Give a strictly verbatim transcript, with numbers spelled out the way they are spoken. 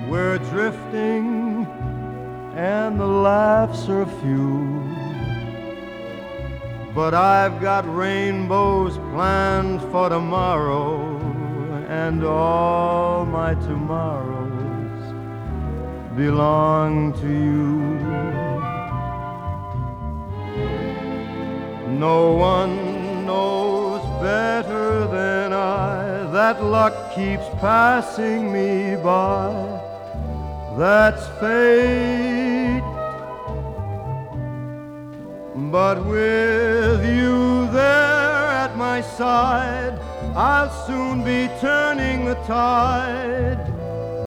we're drifting and the laughs are few. But I've got rainbows planned for tomorrow, and all my tomorrows belong to you. No one knows better than I that luck keeps passing me by. That's fate. But with you there at my side, I'll soon be turning the tide